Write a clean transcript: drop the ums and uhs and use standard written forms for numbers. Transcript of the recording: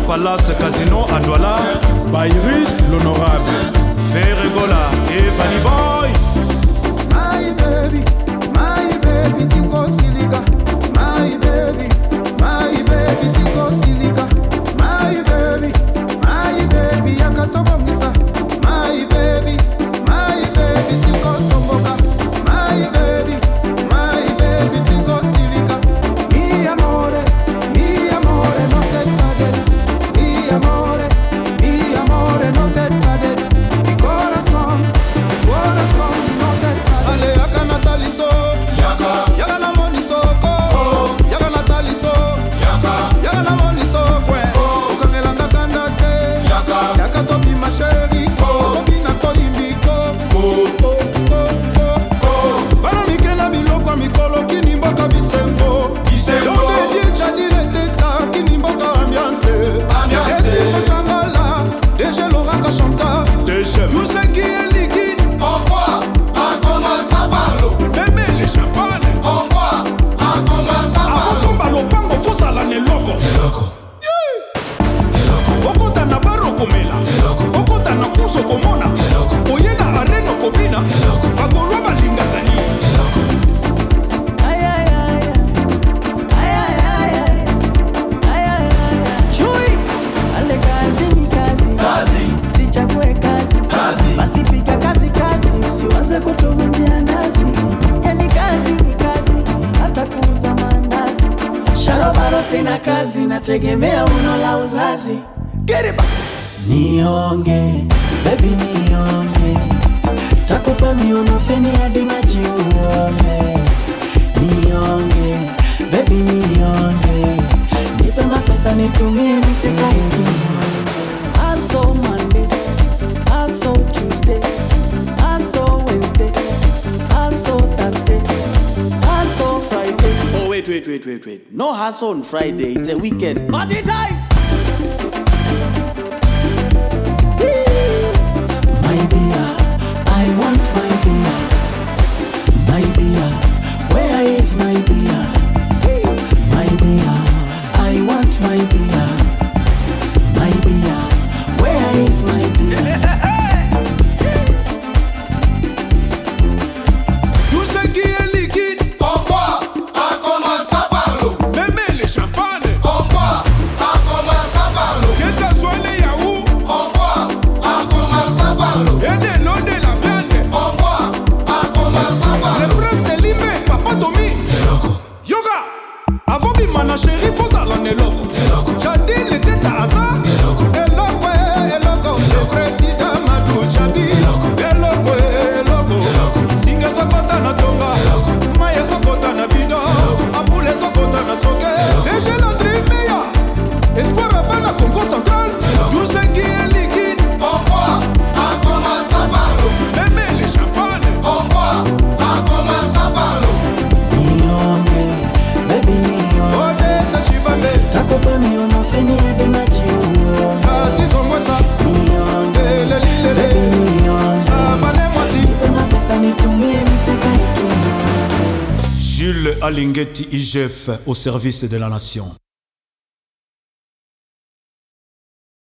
Palace Casino à Douala. Baïris l'honorable. Ferregola et Vanny Boy. My baby, Tinko Silica. My baby, Tinko Silica. My baby, Yakatobongisa. My baby, Tinko Tomboka. My baby, Tinko Silica. Mi amore, non te fades. Mi amore, non te fades. Mi corazón, non te fades. Ale, yaka Nataliso, yaka na monisoko, yaka Nataliso, yaka na monisoko. Okangelanga kandate, yaka topi ma chérie, topi na kolimbiko. Bana mikena miloko mikolo kini mboka bisengo. Yote jadi teta kini mboka ambiance. Eti changala, deje Laurent chanta, deje. Tout ce qui est liquide. On boit, on commence à parler. Bébé les champagne. On boit, on commence à parler. Avant son ballon pango fosa la ne loco. Okota na baro komela. Okota na kuso komona. Oyena areno kobina. Agolwa balinga tani. Chui, ale kazi ni kazi. Sichague kazi. Basi piga kazi, usiwaze kutuvunjia nazi. Yani kazi ni kazi, hata kuuza mandazi. Sharobaro sina kazi, nategemea uno la uzazi. Get it back. Nionge, baby nionge. Takupa miuno feni hadi maji uone. Nionge, baby nionge. Nipe mapesa nitumie nisikae kinyonge. Hustle Monday, hustle Tuesday, hustle Wednesday, hustle Thursday, hustle Friday. Oh wait. No hustle on Friday, it's a weekend. Party time! My beer, I want my beer. My beer, where is my beer? My beer, I want my beer. My beer, where is my beer? Tout ce qui est liquide. On boit, on commence à parler. Bébé les champagne. On boit, on commence à parler. Que ça soit les yaourts. On boit, on commence à parler. Et des noms de la viande. On boit, on commence à parler. Le prince de Limé, Papa Tommy. Yoga. Avant bimana chérie, faut ça l'en est loco. Jadi le tête à hasard. Eloko, le président Madou Jadi. Eloko. Singa sokota na tonga. Maya sokota na bido. Apule sokota na soke. Deje la dreameya. Espoir à Bana Congo Central. Tout ce qui est liquide. On boit, on commence à parler. Bébé les champagne. On boit, on commence à parler. Nionge, baby nionge. Ode tachibambe. Takupa miuno feni hadi maji uone. Atizongwesa. Nionge, baby nionge. Sabane mwati. Nipe mapesa nitumie nisikae kinyonge. Jules Alinguetti IGF au service de la nation.